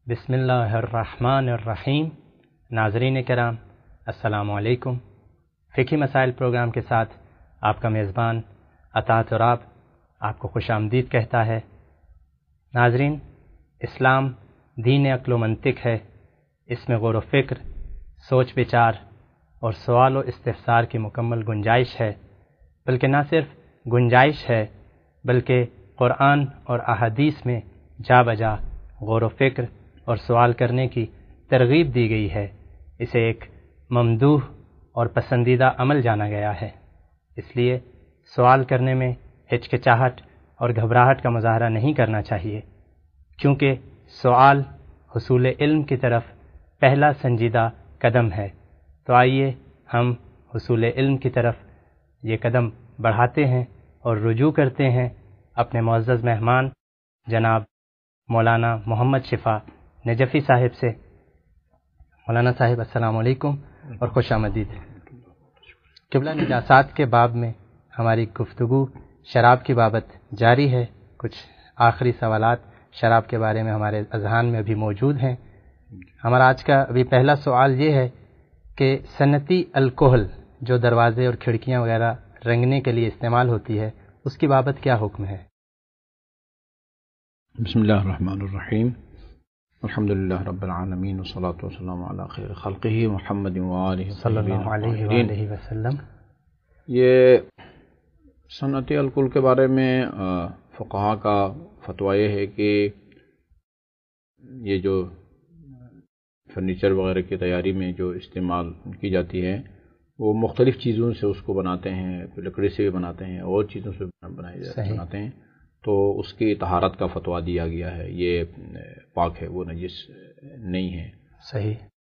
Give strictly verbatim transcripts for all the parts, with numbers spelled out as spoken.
بسم اللہ الرحمن الرحیم۔ ناظرین کرام السلام علیکم۔ فقہی مسائل پروگرام کے ساتھ آپ کا میزبان عطا تراب آپ کو خوش آمدید کہتا ہے۔ ناظرین، اسلام دین عقل و منطق ہے۔ اس میں غور و فکر، سوچ بچار اور سوال و استفسار کی مکمل گنجائش ہے، بلکہ نہ صرف گنجائش ہے بلکہ قرآن اور احادیث میں جا بجا غور و فکر اور سوال کرنے کی ترغیب دی گئی ہے۔ اسے ایک ممدوح اور پسندیدہ عمل جانا گیا ہے، اس لیے سوال کرنے میں ہچکچاہٹ اور گھبراہٹ کا مظاہرہ نہیں کرنا چاہیے، کیونکہ سوال حصول علم کی طرف پہلا سنجیدہ قدم ہے۔ تو آئیے ہم حصول علم کی طرف یہ قدم بڑھاتے ہیں اور رجوع کرتے ہیں اپنے معزز مہمان جناب مولانا محمد شفا نجفی صاحب سے۔ مولانا صاحب السلام علیکم اور خوش آمدید۔ قبلہ نجاسات کے باب میں ہماری گفتگو شراب کی بابت جاری ہے۔ کچھ آخری سوالات شراب کے بارے میں ہمارے اذہان میں ابھی موجود ہیں۔ ہمارا آج کا ابھی پہلا سوال یہ ہے کہ صنعتی الکحل جو دروازے اور کھڑکیاں وغیرہ رنگنے کے لیے استعمال ہوتی ہے، اس کی بابت کیا حکم ہے؟ بسم اللہ الرحمن الرحیم، الحمد للہ رب العالمین والصلاة والسلام علی خیر خلقہ محمد وآلہ صلی اللہ علیہ وآلہ وسلم۔ یہ صنعتی الکحل کے بارے میں فقہا کا فتویٰ یہ ہے کہ یہ جو فرنیچر وغیرہ کی تیاری میں جو استعمال کی جاتی ہے وہ مختلف چیزوں سے اس کو بناتے ہیں، لکڑی سے بھی بناتے ہیں اور چیزوں سے بنائے جاتے بناتے ہیں، تو اس کی طہارت کا فتویٰ دیا گیا ہے، یہ پاک ہے، وہ نجس نہیں ہے۔ صحیح۔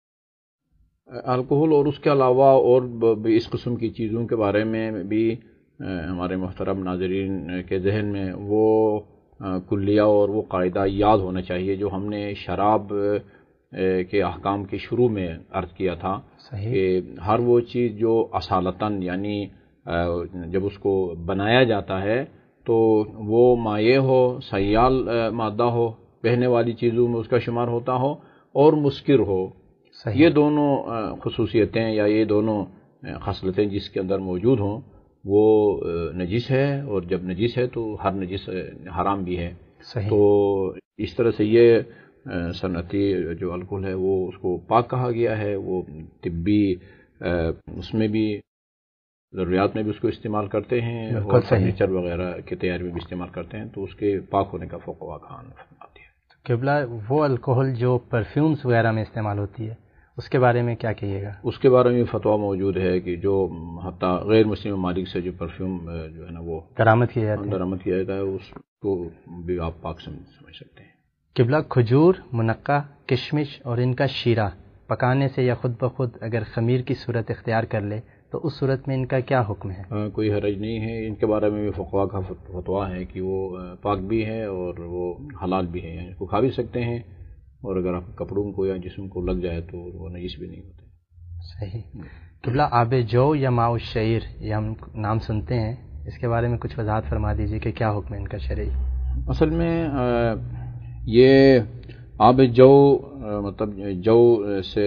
الکحل اور اس کے علاوہ اور بھی اس قسم کی چیزوں کے بارے میں بھی ہمارے محترم ناظرین کے ذہن میں وہ کلیہ اور وہ قاعدہ یاد ہونا چاہیے جو ہم نے شراب کے احکام کے شروع میں عرض کیا تھا۔ صحیح۔ کہ ہر وہ چیز جو اصالتاً یعنی جب اس کو بنایا جاتا ہے تو وہ مائع ہو، سیال مادہ ہو، بہنے والی چیزوں میں اس کا شمار ہوتا ہو اور مسکر ہو، صحیح۔ یہ دونوں خصوصیتیں یا یہ دونوں خصلتیں جس کے اندر موجود ہوں وہ نجس ہے، اور جب نجس ہے تو ہر نجس حرام بھی ہے۔ صحیح۔ تو اس طرح سے یہ صنعتی جو الکحل ہے وہ اس کو پاک کہا گیا ہے، وہ طبی اس میں بھی ضروریات میں بھی اس کو استعمال کرتے ہیں اور فرنیچر وغیرہ کی تیاری میں بھی استعمال کرتے ہیں، تو اس کے پاک ہونے کا فقہ خان آتی ہے۔ قبلہ وہ الکحل جو پرفیومز وغیرہ میں استعمال ہوتی ہے اس کے بارے میں کیا کہیے گا؟ اس کے بارے میں فتویٰ موجود ہے کہ جو حتیٰ غیر مسلم ممالک سے جو پرفیوم جو ہے نا وہ درآمد کیا جاتا ہے درآمد کیا جاتا ہے اس کو بھی آپ پاک سمجھ سکتے ہیں۔ قبلہ کھجور، منقہ، کشمش اور ان کا شیرہ پکانے سے یا خود بخود اگر خمیر کی صورت اختیار کر لے تو اس صورت میں ان کا کیا حکم ہے؟ ہاں، کوئی حرج نہیں ہے، ان کے بارے میں بھی فقہا کا فتویٰ ہے کہ وہ پاک بھی ہے اور وہ حلال بھی ہے، اس کو کھا بھی سکتے ہیں، اور اگر آپ کپڑوں کو یا جسم کو لگ جائے تو وہ نجس بھی نہیں ہوتے۔ صحیح۔ قبلہ آب جو یا ماء الشعیر یہ ہم نام سنتے ہیں، اس کے بارے میں کچھ وضاحت فرما دیجیے کہ کیا حکم ہے ان کا شرعی؟ اصل میں یہ آب جو مطلب جو سے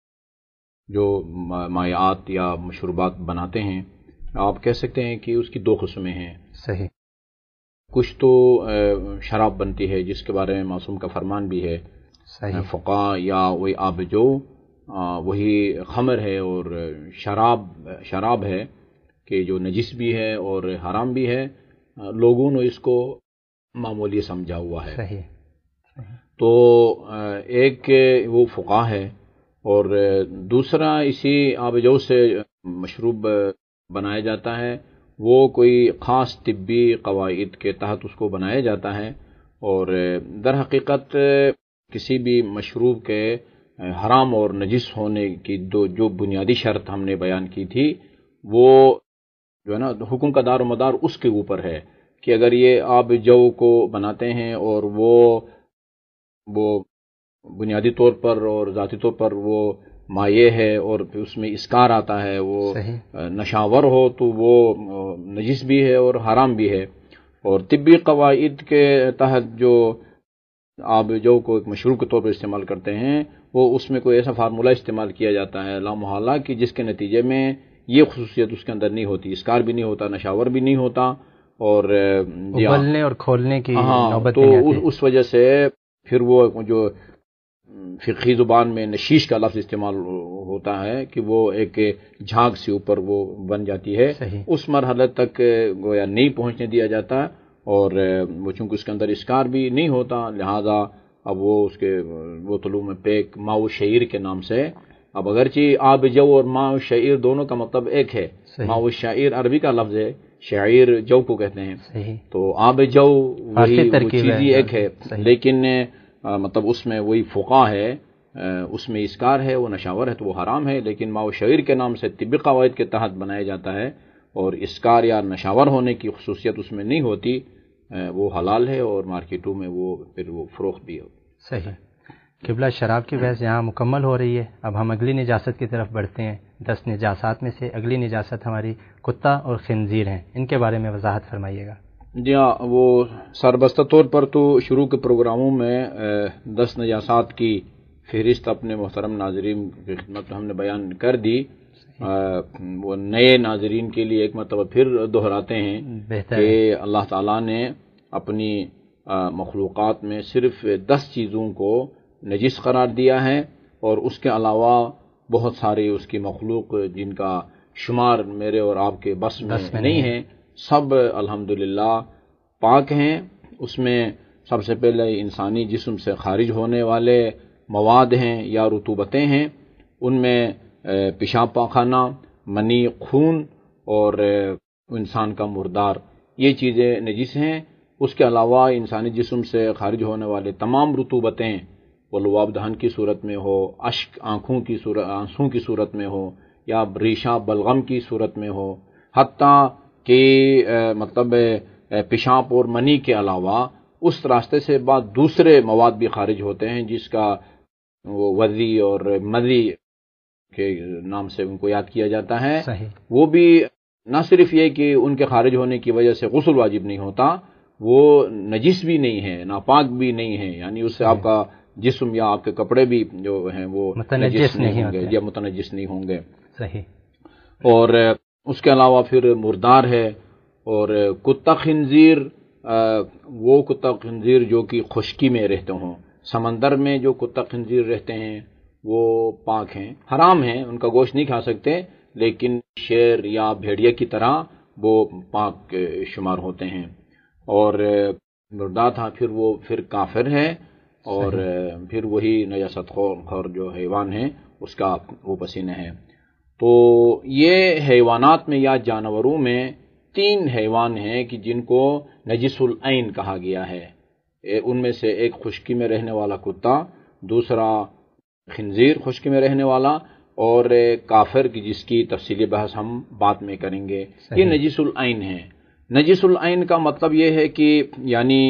جو مائعات یا مشروبات بناتے ہیں، آپ کہہ سکتے ہیں کہ اس کی دو قسمیں ہیں۔ صحیح۔ کچھ تو شراب بنتی ہے جس کے بارے میں معصوم کا فرمان بھی ہے، صحیح۔ فقہ یا وہی آب جو وہی خمر ہے اور شراب شراب ہے کہ جو نجس بھی ہے اور حرام بھی ہے، لوگوں نے اس کو معمولی سمجھا ہوا ہے۔ صحیح۔ تو ایک وہ فقہ ہے، اور دوسرا اسی آب جو سے مشروب بنایا جاتا ہے وہ کوئی خاص طبی قواعد کے تحت اس کو بنایا جاتا ہے، اور در حقیقت کسی بھی مشروب کے حرام اور نجس ہونے کی دو جو بنیادی شرط ہم نے بیان کی تھی وہ جو ہے نا حکم کا دار و مدار اس کے اوپر ہے کہ اگر یہ آب جو کو بناتے ہیں اور وہ وہ بنیادی طور پر اور ذاتی طور پر وہ مائع ہے اور پھر اس میں اسکار آتا ہے، وہ نشاور ہو، تو وہ نجس بھی ہے اور حرام بھی ہے۔ اور طبی قواعد کے تحت جو آب جو کو ایک مشروب کے طور پر استعمال کرتے ہیں، وہ اس میں کوئی ایسا فارمولہ استعمال کیا جاتا ہے لامحالہ کہ جس کے نتیجے میں یہ خصوصیت اس کے اندر نہیں ہوتی، اسکار بھی نہیں ہوتا، نشاور بھی نہیں ہوتا، اور ابلنے اور کھولنے کی نوبت تو نہیں آتی۔ اس وجہ سے پھر وہ جو فقہی زبان میں نشیش کا لفظ استعمال ہوتا ہے کہ وہ ایک جھاگ سے اوپر وہ بن جاتی ہے، اس مرحلے تک گویا نہیں پہنچنے دیا جاتا، اور وہ چونکہ اس کے اندر اسکار بھی نہیں ہوتا، لہذا اب وہ اس کے بوتلوں میں پیک ماء شعیر کے نام سے، اب اگرچہ آب جو اور ماء شعیر دونوں کا مطلب ایک ہے، ماء شعیر عربی کا لفظ ہے، شعیر جو کو کہتے ہیں، تو آب جو وہی چیز ہی ایک ہے، لیکن مطلب اس میں وہی فقہ ہے، اس میں اسکار ہے، وہ نشاور ہے تو وہ حرام ہے، لیکن ماء شعیر کے نام سے طبی قواعد کے تحت بنایا جاتا ہے، اور اسکار یا نشاور ہونے کی خصوصیت اس میں نہیں ہوتی، وہ حلال ہے، اور مارکیٹوں میں وہ پھر وہ فروخت بھی ہو۔ صحیح۔ قبلہ شراب کی بحث یہاں مکمل ہو رہی ہے، اب ہم اگلی نجاست کی طرف بڑھتے ہیں۔ دس نجاسات میں سے اگلی نجاست ہماری کتا اور خنزیر ہیں، ان کے بارے میں وضاحت فرمائیے گا۔ جی ہاں، وہ سربستہ طور پر تو شروع کے پروگراموں میں دس نجاسات کی فہرست اپنے محترم ناظرین کی خدمت میں ہم نے بیان کر دی، وہ نئے ناظرین کے لیے ایک مرتبہ پھر دہراتے ہیں کہ اللہ تعالیٰ نے اپنی مخلوقات میں صرف دس چیزوں کو نجس قرار دیا ہے، اور اس کے علاوہ بہت ساری اس کی مخلوق جن کا شمار میرے اور آپ کے بس میں نہیں ہے، سب الحمدللہ پاک ہیں۔ اس میں سب سے پہلے انسانی جسم سے خارج ہونے والے مواد ہیں یا رطوبتیں ہیں، ان میں پیشاب پاخانہ، منی، خون اور انسان کا مردار، یہ چیزیں نجس ہیں۔ اس کے علاوہ انسانی جسم سے خارج ہونے والے تمام رطوبتیں، وہ لعاب دہن کی صورت میں ہو، اشک آنکھوں کی صورت آنسوں کی صورت میں ہو، یا ریشہ بلغم کی صورت میں ہو، حتیٰ کہ مطلب پیشاب اور منی کے علاوہ اس راستے سے بعد دوسرے مواد بھی خارج ہوتے ہیں جس کا وہ وضی اور مذی کے نام سے ان کو یاد کیا جاتا ہے۔ صحیح۔ وہ بھی نہ صرف یہ کہ ان کے خارج ہونے کی وجہ سے غسل واجب نہیں ہوتا، وہ نجس بھی نہیں ہے، ناپاک بھی نہیں ہے، یعنی اس سے آپ کا جسم یا آپ کے کپڑے بھی جو ہیں وہ متنجس نہیں ہوں گے یا متنجس نہیں ہوں گے۔ صحیح۔ اور اس کے علاوہ پھر مردار ہے، اور کتا خنزیر، وہ کتا خنزیر جو کہ خشکی میں رہتے ہوں، سمندر میں جو کتا خنزیر رہتے ہیں وہ پاک ہیں، حرام ہیں، ان کا گوشت نہیں کھا سکتے، لیکن شیر یا بھیڑیا کی طرح وہ پاک شمار ہوتے ہیں۔ اور مردار تھا پھر وہ پھر کافر ہے، اور پھر وہی نجاست خور جو حیوان ہے اس کا وہ پسینہ ہے۔ تو یہ حیوانات میں یا جانوروں میں تین حیوان ہیں کہ جن کو نجس العین کہا گیا ہے، ان میں سے ایک خشکی میں رہنے والا کتا، دوسرا خنزیر خشکی میں رہنے والا، اور کافر کی جس کی تفصیلی بحث ہم بعد میں کریں گے۔ یہ نجس العین ہے۔ نجس العین کا مطلب یہ ہے کہ یعنی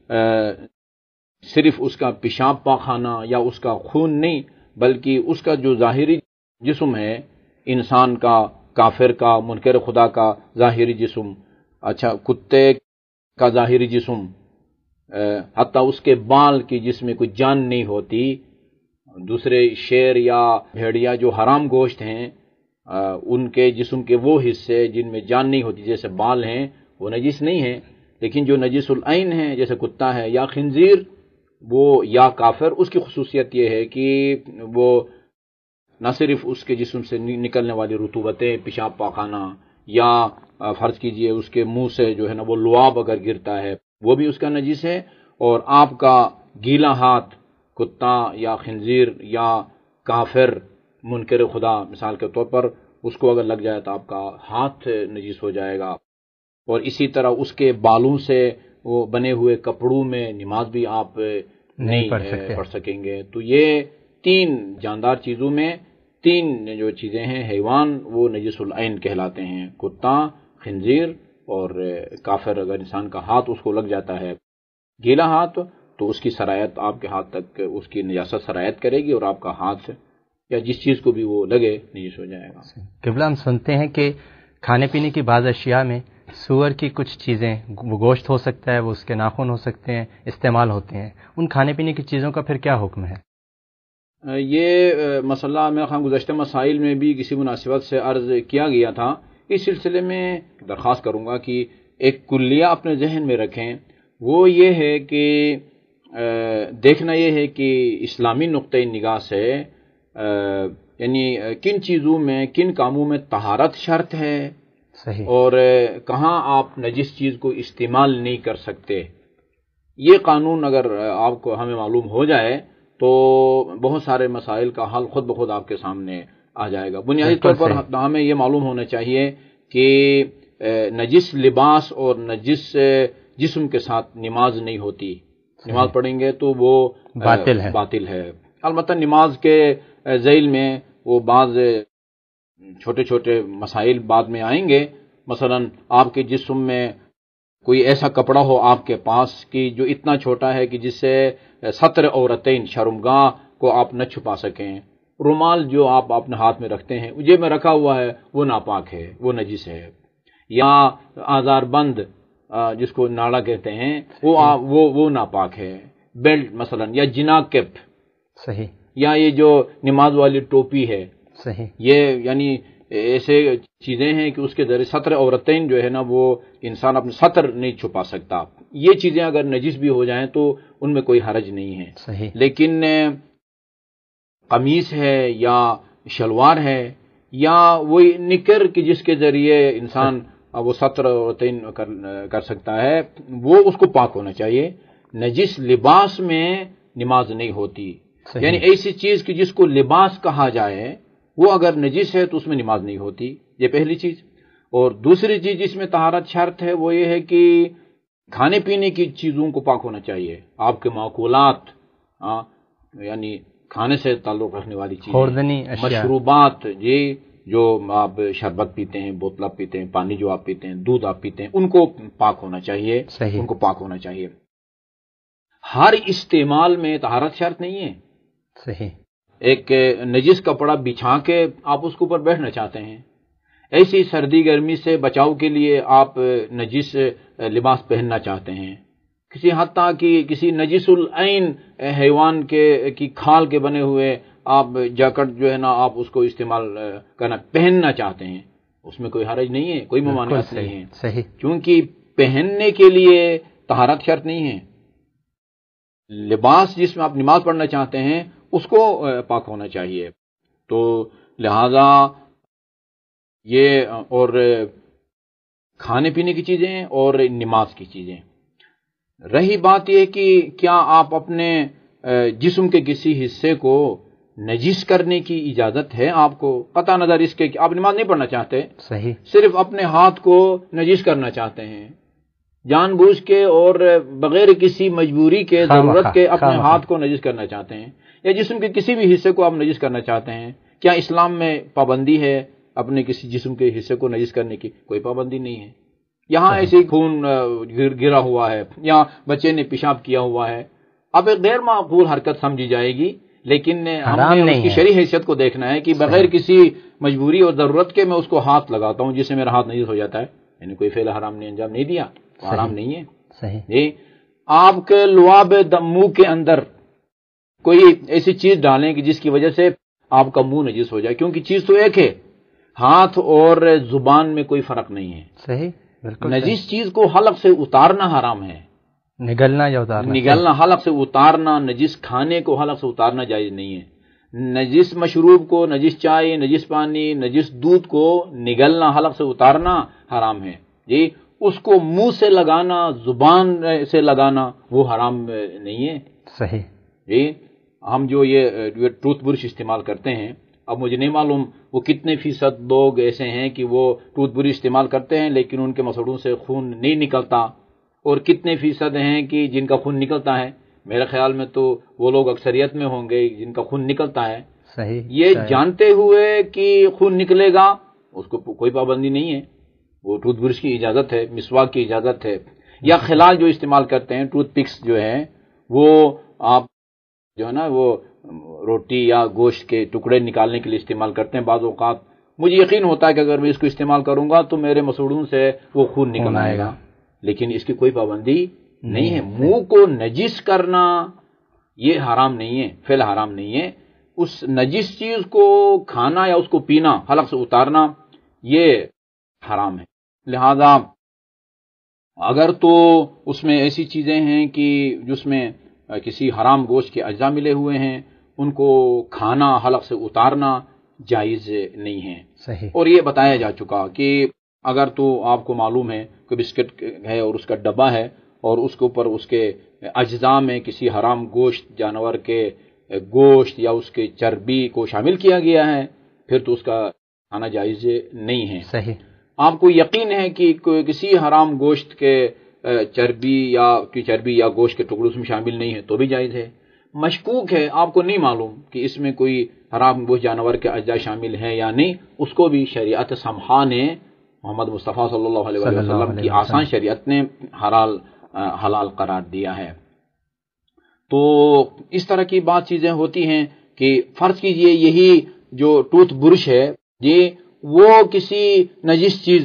صرف اس کا پیشاب پاخانہ یا اس کا خون نہیں، بلکہ اس کا جو ظاہری جسم ہے، انسان کا، کافر کا، منکر خدا کا ظاہری جسم، اچھا کتے کا ظاہری جسم، حتیٰ اس کے بال کی جس میں کوئی جان نہیں ہوتی، دوسرے شیر یا بھیڑیا جو حرام گوشت ہیں، ان کے جسم کے وہ حصے جن میں جان نہیں ہوتی جیسے بال ہیں وہ نجس نہیں ہیں، لیکن جو نجس العین ہیں جیسے کتا ہے یا خنزیر وہ یا کافر، اس کی خصوصیت یہ ہے کہ وہ نہ صرف اس کے جسم سے نکلنے والی رطوبتیں، پیشاب پاخانہ، یا فرض کیجئے اس کے منہ سے جو ہے نا وہ لعاب اگر گرتا ہے وہ بھی اس کا نجس ہے، اور آپ کا گیلا ہاتھ کتا یا خنزیر یا کافر منکر خدا مثال کے طور پر اس کو اگر لگ جائے تو آپ کا ہاتھ نجس ہو جائے گا، اور اسی طرح اس کے بالوں سے وہ بنے ہوئے کپڑوں میں نماز بھی آپ نہیں پڑھ سکیں گے۔ تو یہ تین جاندار چیزوں میں تین جو چیزیں ہیں حیوان وہ نجس العین کہلاتے ہیں، کتا، خنزیر اور کافر۔ اگر انسان کا ہاتھ اس کو لگ جاتا ہے گیلا ہاتھ تو اس کی سرایت آپ کے ہاتھ تک اس کی نجاست سرایت کرے گی، اور آپ کا ہاتھ یا جس چیز کو بھی وہ لگے نجس ہو جائے گا۔ قبلہ ہم سنتے ہیں کہ کھانے پینے کی بعض اشیاء میں سور کی کچھ چیزیں، وہ گوشت ہو سکتا ہے، وہ اس کے ناخن ہو سکتے ہیں، استعمال ہوتے ہیں، ان کھانے پینے کی چیزوں کا پھر کیا حکم ہے؟ یہ مسئلہ میں خواہ گزشتہ مسائل میں بھی کسی مناسبت سے عرض کیا گیا تھا. اس سلسلے میں درخواست کروں گا کہ ایک کلیہ اپنے ذہن میں رکھیں. وہ یہ ہے کہ دیکھنا یہ ہے کہ اسلامی نقطۂ نگاہ سے یعنی کن چیزوں میں، کن کاموں میں طہارت شرط ہے، صحیح، اور کہاں آپ نجس چیز کو استعمال نہیں کر سکتے. یہ قانون اگر آپ کو ہمیں معلوم ہو جائے تو بہت سارے مسائل کا حل خود بخود آپ کے سامنے آ جائے گا. بنیادی طور پر ہمیں یہ معلوم ہونا چاہیے کہ نجس لباس اور نجس جسم کے ساتھ نماز نہیں ہوتی. نماز پڑھیں گے تو وہ باطل ہے باطل ہے. البتہ نماز کے ذیل میں وہ بعض چھوٹے چھوٹے مسائل بعد میں آئیں گے. مثلا آپ کے جسم میں کوئی ایسا کپڑا ہو آپ کے پاس کہ جو اتنا چھوٹا ہے کہ جس سے ستر عورتین، شرمگاہ کو آپ نہ چھپا سکیں. رومال جو آپ اپنے ہاتھ میں رکھتے ہیں، جیب میں رکھا ہوا ہے، وہ ناپاک ہے، وہ نجس ہے. یا آزار بند جس کو ناڑا کہتے ہیں، وہ وہ وہ ناپاک ہے. بیلٹ مثلا، یا جناق کیپ، صحیح، یا یہ جو نماز والی ٹوپی ہے، صحیح، یہ یعنی ایسے چیزیں ہیں کہ اس کے ذریعے سطر عورتین جو ہے نا، وہ انسان اپنے سطر نہیں چھپا سکتا. یہ چیزیں اگر نجس بھی ہو جائیں تو ان میں کوئی حرج نہیں ہے. صحیح. لیکن قمیص ہے یا شلوار ہے یا وہی نکر کی جس کے ذریعے انسان وہ سطر عورتین کر سکتا ہے، وہ اس کو پاک ہونا چاہیے. نجس لباس میں نماز نہیں ہوتی. صحیح. یعنی ایسی چیز کی جس کو لباس کہا جائے وہ اگر نجس ہے تو اس میں نماز نہیں ہوتی. یہ پہلی چیز. اور دوسری چیز جس میں طہارت شرط ہے وہ یہ ہے کہ کھانے پینے کی چیزوں کو پاک ہونا چاہیے. آپ کے معقولات، یعنی کھانے سے تعلق رکھنے والی چیزیں، مشروبات، جی جو آپ شربت پیتے ہیں، بوتل آپ پیتے ہیں، پانی جو آپ پیتے ہیں، دودھ آپ پیتے ہیں، ان کو پاک ہونا چاہیے. صحیح. ان کو پاک ہونا چاہیے. ہر استعمال میں طہارت شرط نہیں ہے. صحیح. ایک نجس کپڑا بچھا کے آپ اس کے اوپر بیٹھنا چاہتے ہیں، ایسی سردی گرمی سے بچاؤ کے لیے آپ نجس لباس پہننا چاہتے ہیں، کسی حتیٰ کہ کسی نجس العین حیوان کے کی کھال کے بنے ہوئے آپ جیکٹ جو ہے نا آپ اس کو استعمال کرنا پہننا چاہتے ہیں، اس میں کوئی حرج نہیں ہے، کوئی ممانعت نہیں ہے. صحیح. کیونکہ پہننے کے لیے طہارت شرط نہیں ہے. لباس جس میں آپ نماز پڑھنا چاہتے ہیں اس کو پاک ہونا چاہیے. تو لہذا یہ اور کھانے پینے کی چیزیں اور نماز کی چیزیں. رہی بات یہ کہ کیا آپ اپنے جسم کے کسی حصے کو نجس کرنے کی اجازت ہے آپ کو؟ قطع نظر اس کے کہ آپ نماز نہیں پڑھنا چاہتے، صحیح، صرف اپنے ہاتھ کو نجس کرنا چاہتے ہیں، جان بوجھ کے اور بغیر کسی مجبوری کے، ضرورت کے اپنے ہاتھ کو نجس کرنا چاہتے ہیں، یا جسم کے کسی بھی حصے کو آپ نجس کرنا چاہتے ہیں. کیا اسلام میں پابندی ہے اپنے کسی جسم کے حصے کو نجس کرنے کی؟ کوئی پابندی نہیں ہے. یہاں ایسے خون گرا ہوا ہے یا بچے نے پیشاب کیا ہوا ہے، اب ایک غیر معقول حرکت سمجھی جائے گی، لیکن ہم نے اس کی شرعی حیثیت کو دیکھنا ہے کہ بغیر کسی مجبوری اور ضرورت کے میں اس کو ہاتھ لگاتا ہوں جس سے میرا ہاتھ نجس ہو جاتا ہے، یعنی کوئی فعل حرام نے انجام نہیں دیا، حرام نہیں ہے. صحیح. جی آپ کے لعاب منہ کے اندر کوئی ایسی چیز ڈالیں کہ جس کی وجہ سے آپ کا منہ نجس ہو جائے، کیونکہ چیز تو ایک ہے، ہاتھ اور زبان میں کوئی فرق نہیں ہے. صحیح، بالکل. نجس چیز کو حلق سے اتارنا حرام ہے، نگلنا یا اتارنا، نگلنا حلق سے اتارنا. نجس کھانے کو حلق سے اتارنا جائز نہیں ہے. نجس مشروب کو، نجس چائے، نجس پانی، نجس دودھ کو نگلنا، حلق سے اتارنا حرام ہے. جی اس کو منہ سے لگانا، زبان سے لگانا وہ حرام نہیں ہے. صحیح. جی ہم جو یہ ٹوتھ برش استعمال کرتے ہیں، اب مجھے نہیں معلوم وہ کتنے فیصد لوگ ایسے ہیں کہ وہ ٹوتھ برش استعمال کرتے ہیں لیکن ان کے مسوڑوں سے خون نہیں نکلتا، اور کتنے فیصد ہیں کہ جن کا خون نکلتا ہے. میرے خیال میں تو وہ لوگ اکثریت میں ہوں گے جن کا خون نکلتا ہے. صحیح. یہ جانتے ہوئے کہ خون نکلے گا اس کو کوئی پابندی نہیں ہے. وہ ٹوتھ برش کی اجازت ہے، مسواک کی اجازت ہے. یا خلال جو استعمال کرتے ہیں، ٹوتھ پکس جو ہیں، وہ آپ جو ہے نا وہ روٹی یا گوشت کے ٹکڑے نکالنے کے لیے استعمال کرتے ہیں. بعض اوقات مجھے یقین ہوتا ہے کہ اگر میں اس کو استعمال کروں گا تو میرے مسوڑوں سے وہ خون نکل آئے گا، لیکن اس کی کوئی پابندی نہیں ہے۔ منہ کو نجس کرنا یہ حرام نہیں ہے، فعل حرام نہیں ہے۔ اس نجس چیز کو کھانا یا اس کو پینا، حلق سے اتارنا، یہ حرام ہے۔ لہذا اگر تو اس میں ایسی چیزیں ہیں کہ جس میں کسی حرام گوشت کے اجزاء ملے ہوئے ہیں، ان کو کھانا، حلق سے اتارنا جائز نہیں ہے۔ صحیح۔ اور یہ بتایا جا چکا کہ اگر تو آپ کو معلوم ہے کہ بسکٹ ہے اور اس کا ڈبہ ہے اور اس کے اوپر اس کے اجزاء میں کسی حرام گوشت، جانور کے گوشت یا اس کے چربی کو شامل کیا گیا ہے، پھر تو اس کا کھانا جائز نہیں ہے۔ صحیح۔ آپ کو یقین ہے کہ کسی حرام گوشت کے چربی یا کی چربی یا گوشت کے ٹکڑے اس میں شامل نہیں ہے تو بھی جائز ہے۔ مشکوک ہے، آپ کو نہیں معلوم کہ اس میں کوئی حرام گوشت جانور کے اجزاء شامل ہیں یا نہیں، اس کو بھی شریعت سمحا نے، محمد مصطفیٰ صلی اللہ علیہ وسلم کی آسان شریعت نے حلال حلال قرار دیا ہے۔ تو اس طرح کی بات چیزیں ہوتی ہیں کہ فرض کیجئے یہی جو ٹوتھ برش ہے یہ وہ کسی نجس چیز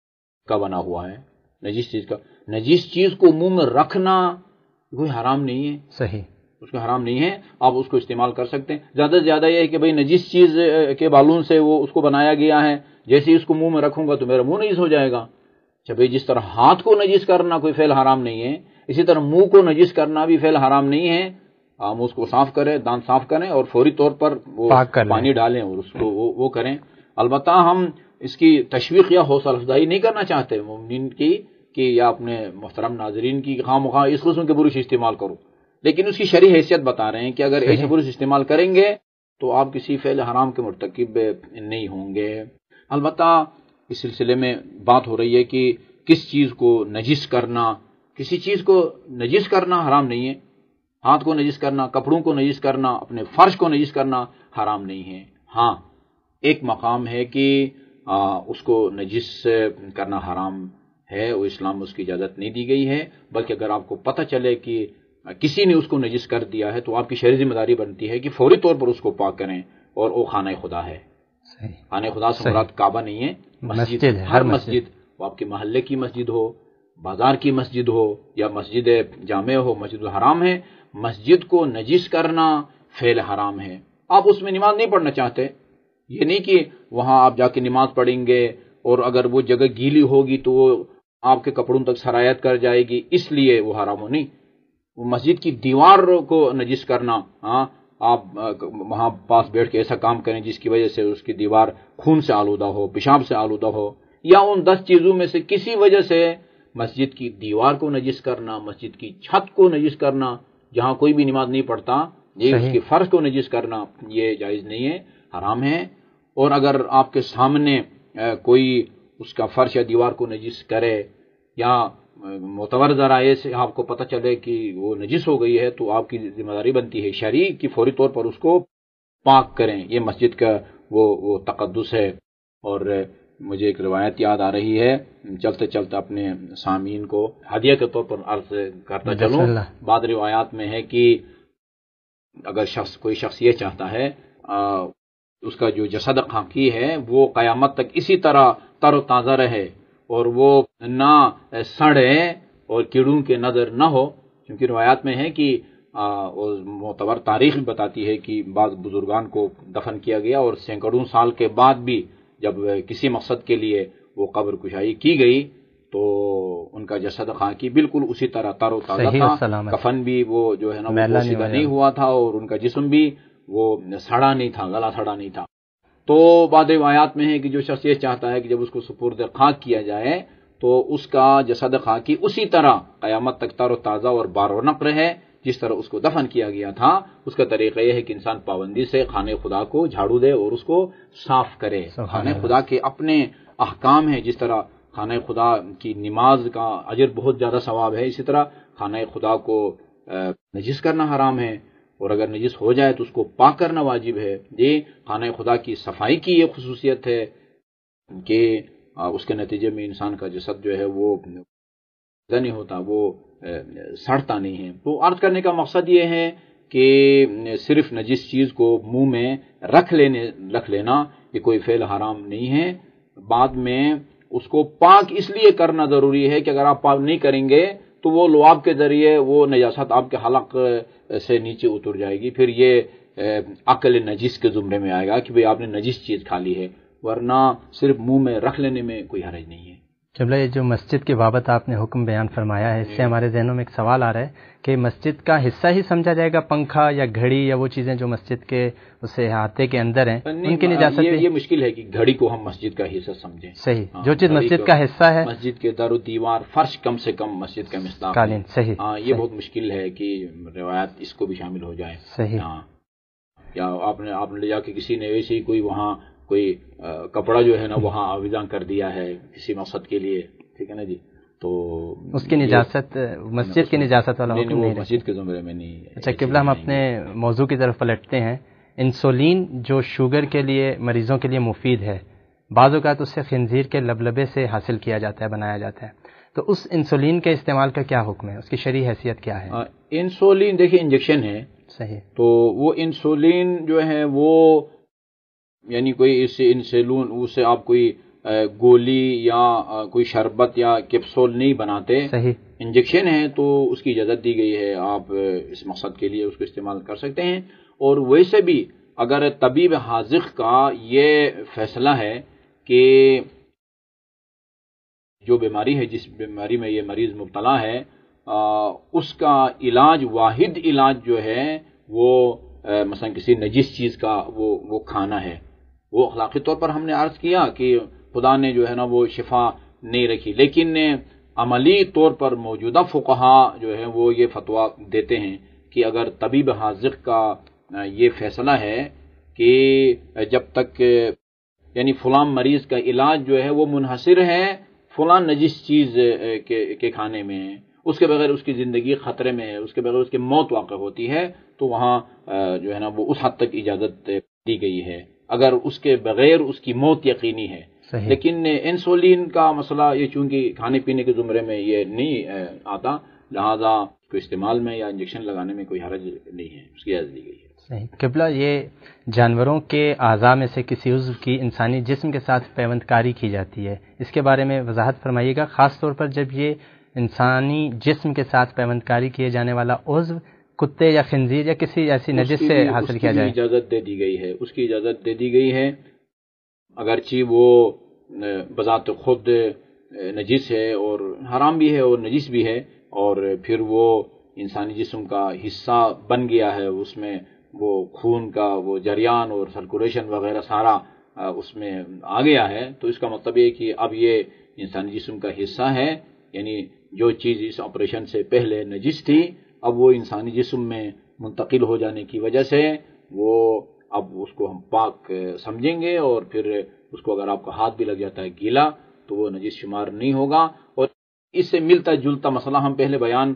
کا بنا ہوا ہے، نجس چیز کا نجس چیز کو منہ میں رکھنا کوئی حرام نہیں ہے۔ صحیح، اس کا حرام نہیں ہے، آپ اس کو استعمال کر سکتے ہیں۔ زیادہ سے زیادہ یہ ہے کہ بھئی نجس چیز کے بالوں سے وہ اس کو بنایا گیا ہے، جیسے اس کو منہ میں رکھوں گا تو میرا منہ نجس ہو جائے گا۔ اچھا بھئی، جس طرح ہاتھ کو نجس کرنا کوئی فعل حرام نہیں ہے، اسی طرح منہ کو نجس کرنا بھی فعل حرام نہیں ہے۔ ہم اس کو صاف کریں، دانت صاف کریں اور فوری طور پر وہ پانی ڈالیں اور اس کو وہ, وہ کریں۔ البتہ ہم اس کی تشویق یا حوصلہ افزائی نہیں کرنا چاہتے مومنین کی کہ یا اپنے محترم ناظرین کی خواہ مخواہ اس قسم کے برش استعمال کرو، لیکن اس کی شرعی حیثیت بتا رہے ہیں کہ اگر ایسے برش استعمال کریں گے تو آپ کسی فعل حرام کے مرتکب نہیں ہوں گے۔ البتہ اس سلسلے میں بات ہو رہی ہے کہ کس چیز کو نجس کرنا، کسی چیز کو نجس کرنا حرام نہیں ہے۔ ہاتھ کو نجس کرنا، کپڑوں کو نجس کرنا، اپنے فرش کو نجس کرنا حرام نہیں ہے۔ ہاں، ایک مقام ہے کہ آ, اس کو نجس کرنا حرام ہے، وہ اسلام میں اس کی اجازت نہیں دی گئی ہے، بلکہ اگر آپ کو پتہ چلے کہ کسی نے اس کو نجس کر دیا ہے تو آپ کی شرعی ذمہ داری بنتی ہے کہ فوری طور پر اس کو پاک کریں، اور وہ خانہ خدا ہے۔ خانہ خدا سے مراد کعبہ نہیں ہے، مسجد ہے۔ ہر مسجد، وہ آپ کے محلے کی مسجد ہو، بازار کی مسجد ہو یا مسجد جامع ہو، مسجد الحرام ہے، مسجد کو نجس کرنا فعل حرام ہے۔ آپ اس میں نماز نہیں پڑھنا چاہتے، یہ نہیں کہ وہاں آپ جا کے نماز پڑھیں گے اور اگر وہ جگہ گیلی ہوگی تو وہ آپ کے کپڑوں تک سرایت کر جائے گی اس لیے وہ حرام ہو، نہیں۔ وہ مسجد کی دیوار کو نجس کرنا، ہاں، آپ وہاں پاس بیٹھ کے ایسا کام کریں جس کی وجہ سے اس کی دیوار خون سے آلودہ ہو، پیشاب سے آلودہ ہو، یا ان دس چیزوں میں سے کسی وجہ سے مسجد کی دیوار کو نجس کرنا، مسجد کی چھت کو نجس کرنا، جہاں کوئی بھی نماز نہیں پڑھتا، یہ اس کے فرش کو نجس کرنا یہ جائز نہیں ہے، حرام ہے۔ اور اگر آپ کے سامنے کوئی اس کا فرش یا دیوار کو نجس کرے یا معتبر ذرائع سے آپ کو پتہ چلے کہ وہ نجس ہو گئی ہے تو آپ کی ذمہ داری بنتی ہے شرعی کی فوری طور پر اس کو پاک کریں۔ یہ مسجد کا وہ وہ تقدس ہے۔ اور مجھے ایک روایت یاد آ رہی ہے، چلتے چلتے اپنے سامعین کو ہدیہ کے طور پر عرض کرتا چلوں۔ بعض روایات میں ہے کہ اگر شخص کوئی شخص یہ چاہتا ہے اس کا جو جسد خاکی ہے وہ قیامت تک اسی طرح تر و تازہ رہے اور وہ نہ سڑے اور کیڑوں کے نظر نہ ہو، کیونکہ روایات میں ہے کہ معتبر تاریخ بھی بتاتی ہے کہ بعض بزرگان کو دفن کیا گیا اور سینکڑوں سال کے بعد بھی جب کسی مقصد کے لیے وہ قبر کشائی کی گئی تو ان کا جسد خاکی بالکل اسی طرح تر و تازہ تھا، کفن بھی وہ جو ہے نا وہ پوشیدہ نہیں ہوا تھا اور ان کا جسم بھی وہ سڑا نہیں تھا، گلا سڑا نہیں تھا۔ تو بعض روایات میں ہے کہ جو شخص یہ چاہتا ہے کہ جب اس کو سپرد خاک کیا جائے تو اس کا جسد خاکی اسی طرح قیامت تک تر و تازہ اور بار رونق رہے جس طرح اس کو دفن کیا گیا تھا۔ اس کا طریقہ یہ ہے کہ انسان پابندی سے خانہ خدا کو جھاڑو دے اور اس کو صاف کرے۔ خانہ خدا کے اپنے احکام ہیں، جس طرح خانہ خدا کی نماز کا اجر بہت زیادہ ثواب ہے، اسی طرح خانہ خدا کو نجس کرنا حرام ہے، اور اگر نجس ہو جائے تو اس کو پاک کرنا واجب ہے۔ یہ خانہ خدا کی صفائی کی یہ خصوصیت ہے کہ اس کے نتیجے میں انسان کا جسد جو ہے وہ نہیں ہوتا، وہ سڑتا نہیں ہے۔ تو عرض کرنے کا مقصد یہ ہے کہ صرف نجس چیز کو منہ میں رکھ لینے رکھ لینا یہ کوئی فعل حرام نہیں ہے، بعد میں اس کو پاک اس لیے کرنا ضروری ہے کہ اگر آپ پاک نہیں کریں گے تو وہ لعاب کے ذریعے وہ نجاست آپ کے حلق سے نیچے اتر جائے گی، پھر یہ عقل نجس کے زمرے میں آئے گا کہ بھئی آپ نے نجس چیز کھا لی ہے، ورنہ صرف منہ میں رکھ لینے میں کوئی حرج نہیں ہے۔ قبلہ یہ جو مسجد کے بابت آپ نے حکم بیان فرمایا ہے، اس سے ہمارے ذہنوں میں ایک سوال آ رہا ہے کہ مسجد کا حصہ ہی سمجھا جائے گا پنکھا یا گھڑی یا وہ چیزیں جو مسجد کے اس احاطے کے اندر ہیں، ان کی نجاست؟ یہ, یہ مشکل ہے کہ گھڑی کو ہم مسجد کا حصہ سمجھیں۔ صحیح، جو چیز مسجد کا حصہ ہے، مسجد کے در و دیوار، فرش کم سے کم مسجد کا مصداق، قالین، صحیح، ہاں یہ بہت مشکل ہے کہ روایات اس کو بھی شامل ہو جائے۔ صحیح، ہاں، یا آپ نے آپ نے لے جا کے کسی نے ویسے ہی کوئی وہاں کوئی کپڑا جو ہے نا وہاں آویزاں کر دیا ہے کسی مقصد کے لیے، ٹھیک ہے نا جی، تو اس کی نجاست مسجد کی نجاست والا حکم نہیں، مسجد کے زمرے میں نہیں۔ اچھا قبلہ، ہم اپنے موضوع کی طرف پلٹتے ہیں۔ انسولین جو شوگر کے لیے مریضوں کے لیے مفید ہے، بعض اوقات اس سے خنزیر کے لبلبے سے حاصل کیا جاتا ہے، بنایا جاتا ہے، تو اس انسولین کے استعمال کا کیا حکم ہے؟ اس کی شرعی حیثیت کیا ہے؟ انسولین دیکھیں انجیکشن ہے، صحیح، تو وہ انسولین جو ہے وہ یعنی کوئی اس انسولین اسے آپ کوئی گولی یا کوئی شربت یا کیپسول نہیں بناتے، صحیح، انجیکشن ہے تو اس کی اجازت دی گئی ہے، آپ اس مقصد کے لیے اس کو استعمال کر سکتے ہیں۔ اور ویسے بھی اگر طبیب حاذق کا یہ فیصلہ ہے کہ جو بیماری ہے، جس بیماری میں یہ مریض مبتلا ہے، اس کا علاج، واحد علاج جو ہے وہ مثلا کسی نجس چیز کا وہ وہ کھانا ہے، وہ اخلاقی طور پر ہم نے عرض کیا کہ خدا نے جو ہے نا وہ شفا نہیں رکھی، لیکن عملی طور پر موجودہ فقہا جو ہے وہ یہ فتویٰ دیتے ہیں کہ اگر طبیب حاذق کا یہ فیصلہ ہے کہ جب تک یعنی فلاں مریض کا علاج جو ہے وہ منحصر ہے فلاں نجس چیز کے کھانے میں، اس کے بغیر اس کی زندگی خطرے میں ہے، اس کے بغیر اس کی موت واقع ہوتی ہے، تو وہاں جو ہے نا وہ اس حد تک اجازت دی گئی ہے اگر اس کے بغیر اس کی موت یقینی ہے۔ صحیح۔ لیکن انسولین کا مسئلہ یہ چونکہ کھانے پینے کے زمرے میں یہ نہیں آتا، لہذا اس کو استعمال میں یا انجیکشن لگانے میں کوئی حرج نہیں ہے، اس کی اجازت دی گئی ہے۔ صحیح۔ قبلہ، یہ جانوروں کے اعضاء میں سے کسی عضو کی انسانی جسم کے ساتھ پیوند کاری کی جاتی ہے، اس کے بارے میں وضاحت فرمائیے گا، خاص طور پر جب یہ انسانی جسم کے ساتھ پیوند کاری کیے جانے والا عضو کتے یا خنزیر یا کسی ایسی نجس سے حاصل کیا جائے۔ اس کی اجازت دے دی گئی ہے، اس کی اجازت دے دی گئی ہے، اگرچہ وہ بذات خود نجس ہے اور حرام بھی ہے اور نجس بھی ہے، اور پھر وہ انسانی جسم کا حصہ بن گیا ہے، اس میں وہ خون کا وہ جریان اور سرکولیشن وغیرہ سارا اس میں آ گیا ہے، تو اس کا مطلب یہ کہ اب یہ انسانی جسم کا حصہ ہے، یعنی جو چیز اس آپریشن سے پہلے نجس تھی اب وہ انسانی جسم میں منتقل ہو جانے کی وجہ سے وہ اب اس کو ہم پاک سمجھیں گے، اور پھر اس کو اگر آپ کا ہاتھ بھی لگ جاتا ہے گیلا تو وہ نجس شمار نہیں ہوگا۔ اور اس سے ملتا جلتا مسئلہ ہم پہلے بیان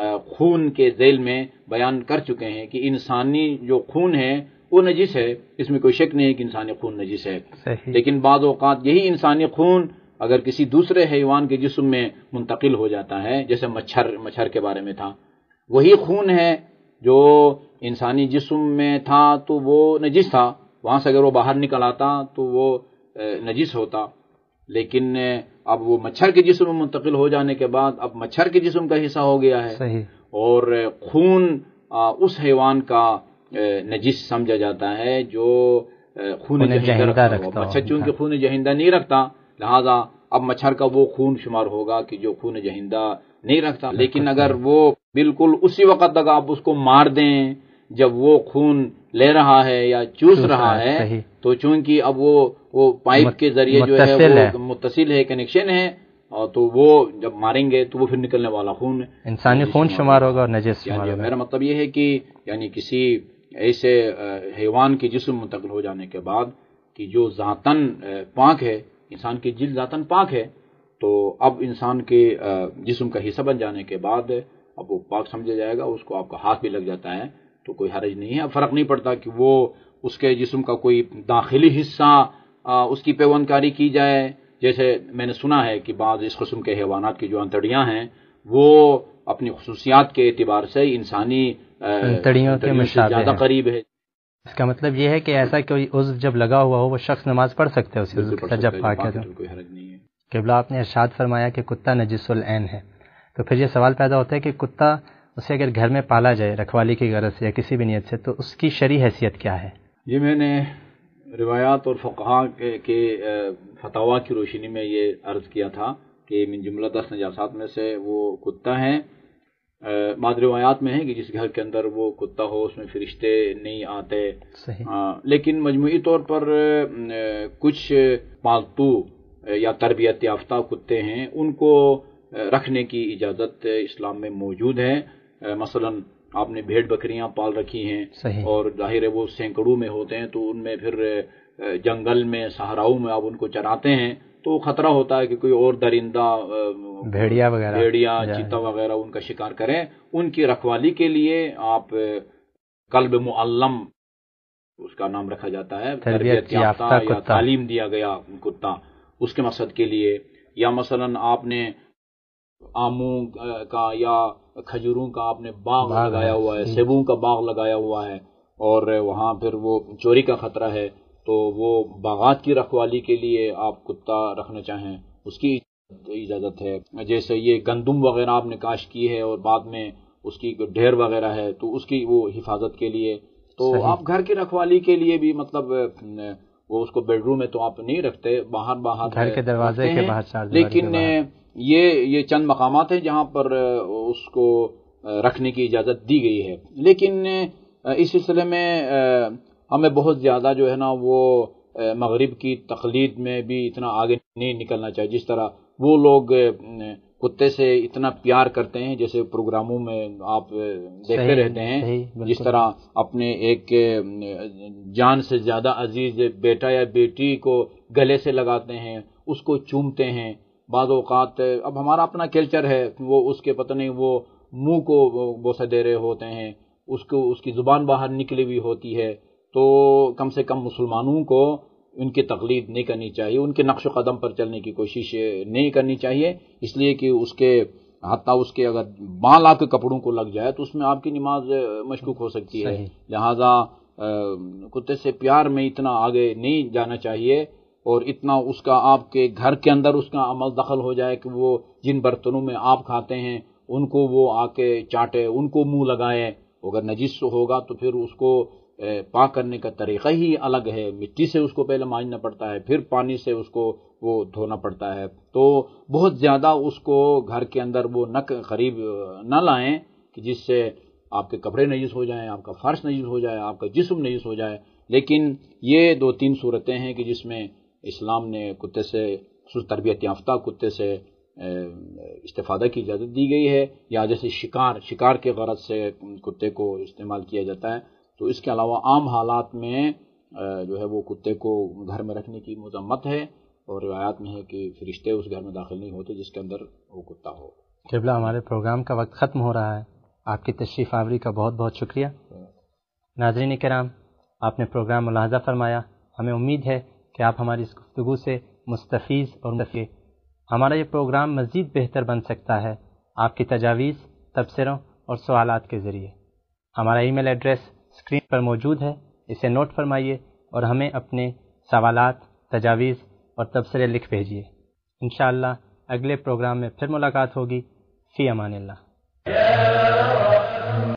خون کے ذیل میں بیان کر چکے ہیں کہ انسانی جو خون ہے وہ نجس ہے، اس میں کوئی شک نہیں ہے کہ انسانی خون نجس ہے، لیکن بعض اوقات یہی انسانی خون اگر کسی دوسرے حیوان کے جسم میں منتقل ہو جاتا ہے، جیسے مچھر مچھر کے بارے میں تھا، وہی خون ہے جو انسانی جسم میں تھا تو وہ نجس تھا، وہاں سے اگر وہ باہر نکل آتا تو وہ نجس ہوتا، لیکن اب وہ مچھر کے جسم میں منتقل ہو جانے کے بعد اب مچھر کے جسم کا حصہ ہو گیا ہے۔ صحیح۔ اور خون اس حیوان کا نجس سمجھا جاتا ہے جو خون جہندہ رکھتا ہو، مچھر چونکہ خون جہندہ نہیں رکھتا لہذا اب مچھر کا وہ خون شمار ہوگا کہ جو خون جہندہ نہیں رکھتا، لیکن اگر وہ بالکل اسی وقت تک آپ اس کو مار دیں جب وہ خون لے رہا ہے یا چوس رہا ہے، تو چونکہ اب وہ وہ پائپ کے ذریعے جو ہے وہ متصل ہے، کنیکشن ہے، اور تو وہ جب ماریں گے تو وہ پھر نکلنے والا خون انسانی خون شمار ہوگا اور نجس شمار ہوگا۔ میرا مطلب یہ ہے کہ یعنی کسی ایسے حیوان کے جسم منتقل ہو جانے کے بعد کہ جو ذاتاً پاک ہے، انسان کی جلد ذاتاً پاک ہے، تو اب انسان کے جسم کا حصہ بن جانے کے بعد اب وہ پاک سمجھا جائے گا، اس کو آپ کا ہاتھ بھی لگ جاتا ہے تو کوئی حرج نہیں ہے۔ اب فرق نہیں پڑتا کہ وہ اس کے جسم کا کوئی داخلی حصہ اس کی پیوند کاری کی جائے، جیسے میں نے سنا ہے کہ بعض اس قسم کے حیوانات کی جو انتڑیاں ہیں وہ اپنی خصوصیات کے اعتبار سے انسانی تڑیوں کے مشابہ زیادہ قریب ہے۔ اس کا مطلب یہ ہے کہ ایسا کوئی عضو جب لگا ہوا ہو وہ شخص نماز پڑھ سکتے ہے اس عضو کے ساتھ جب پاک ہے تو؟ کوئی حرج نہیں ہے۔ قبلہ آپ نے ارشاد فرمایا کہ کتا نجس العین ہے، تو پھر یہ سوال پیدا ہوتا ہے کہ کتا اسے اگر گھر میں پالا جائے رکھوالی کی غرض سے یا کسی بھی نیت سے تو اس کی شرعی حیثیت کیا ہے؟ یہ میں نے روایات اور فقہاء کے فتاویٰ کی روشنی میں یہ عرض کیا تھا کہ من جملہ دس نجاسات میں سے وہ کتا ہے۔ بعض روایات میں ہے کہ جس گھر کے اندر وہ کتا ہو اس میں فرشتے نہیں آتے، آ, لیکن مجموعی طور پر کچھ پالتو یا تربیت یافتہ کتے ہیں ان کو رکھنے کی اجازت اسلام میں موجود ہے۔ مثلا آپ نے بھیڑ بکریاں پال رکھی ہیں صحیح. اور ظاہر ہے وہ سینکڑوں میں ہوتے ہیں تو ان میں پھر جنگل میں صحراؤں میں آپ ان کو چراتے ہیں تو خطرہ ہوتا ہے کہ کوئی اور درندہ بھیڑیا وغیرہ بھیڑیا چیتا وغیرہ ان کا شکار کریں۔ ان کی رکھوالی کے لیے آپ کلب معلم اس کا نام رکھا جاتا ہے، تربیت یافتہ یا تعلیم دیا گیا کتا، اس کے مقصد کے لیے، یا مثلا آپ نے آموں کا یا کھجوروں کا آپ نے باغ لگایا ہوا ہے، سیبوں کا باغ لگایا ہوا ہے اور وہاں پھر وہ چوری کا خطرہ ہے تو وہ باغات کی رکھوالی کے لیے آپ کتا رکھنا چاہیں اس کی اجازت ہے۔ جیسے یہ گندم وغیرہ آپ نے کاشت کی ہے اور بعد میں اس کی ڈھیر وغیرہ ہے تو اس کی وہ حفاظت کے لیے، تو صحیح. آپ گھر کی رکھوالی کے لیے بھی مطلب وہ اس کو بیڈ روم میں تو آپ نہیں رکھتے، باہر باہر گھر کے دروازے کے باہر، لیکن یہ یہ چند مقامات ہیں جہاں پر اس کو رکھنے کی اجازت دی گئی ہے۔ لیکن اس سلسلے میں ہمیں بہت زیادہ جو ہے نا وہ مغرب کی تقلید میں بھی اتنا آگے نہیں نکلنا چاہیے، جس طرح وہ لوگ کتے سے اتنا پیار کرتے ہیں جیسے پروگراموں میں آپ دیکھتے رہتے ہیں، جس طرح اپنے ایک جان سے زیادہ عزیز بیٹا یا بیٹی کو گلے سے لگاتے ہیں، اس کو چومتے ہیں۔ بعض اوقات اب ہمارا اپنا کلچر ہے، وہ اس کے پتہ نہیں وہ منہ کو بوسہ دے رہے ہوتے ہیں، اس کو اس کی زبان باہر نکلی ہوئی ہوتی ہے، تو کم سے کم مسلمانوں کو ان کی تقلید نہیں کرنی چاہیے، ان کے نقش و قدم پر چلنے کی کوشش نہیں کرنی چاہیے، اس لیے کہ اس کے حتیٰ اس کے اگر بال آپ کے کپڑوں کو لگ جائے تو اس میں آپ کی نماز مشکوک ہو سکتی ہے۔ لہذا کتے سے پیار میں اتنا آگے نہیں جانا چاہیے اور اتنا اس کا آپ کے گھر کے اندر اس کا عمل دخل ہو جائے کہ وہ جن برتنوں میں آپ کھاتے ہیں ان کو وہ آ کے چاٹے، ان کو منہ لگائے، اگر نجس ہوگا تو پھر اس کو پاک کرنے کا طریقہ ہی الگ ہے، مٹی سے اس کو پہلے مانجنا پڑتا ہے، پھر پانی سے اس کو وہ دھونا پڑتا ہے، تو بہت زیادہ اس کو گھر کے اندر وہ نک قریب نہ لائیں کہ جس سے آپ کے کپڑے نجس ہو جائیں، آپ کا فرش نجس ہو جائے، آپ کا جسم نجس ہو جائے۔ لیکن یہ دو تین صورتیں ہیں کہ جس میں اسلام نے کتے سے، خصوص تربیت یافتہ کتے سے استفادہ کی اجازت دی گئی ہے، یا جیسے شکار شکار کے غرض سے کتے کو استعمال کیا جاتا ہے، تو اس کے علاوہ عام حالات میں جو ہے وہ کتے کو گھر میں رکھنے کی مذمت ہے، اور روایات میں ہے کہ فرشتے اس گھر میں داخل نہیں ہوتے جس کے اندر وہ کتا ہو۔ قبلہ ہمارے پروگرام کا وقت ختم ہو رہا ہے، آپ کی تشریف آوری کا بہت بہت شکریہ۔ ناظرین کرام، آپ نے پروگرام ملاحظہ فرمایا، ہمیں امید ہے کہ آپ ہماری اس گفتگو سے مستفیض اور مفید۔ ہمارا یہ پروگرام مزید بہتر بن سکتا ہے آپ کی تجاویز، تبصروں اور سوالات کے ذریعے۔ ہمارا ای میل ایڈریس اسکرین پر موجود ہے، اسے نوٹ فرمائیے اور ہمیں اپنے سوالات، تجاویز اور تبصرے لکھ بھیجیے۔ انشاءاللہ اگلے پروگرام میں پھر ملاقات ہوگی۔ فی امان اللہ۔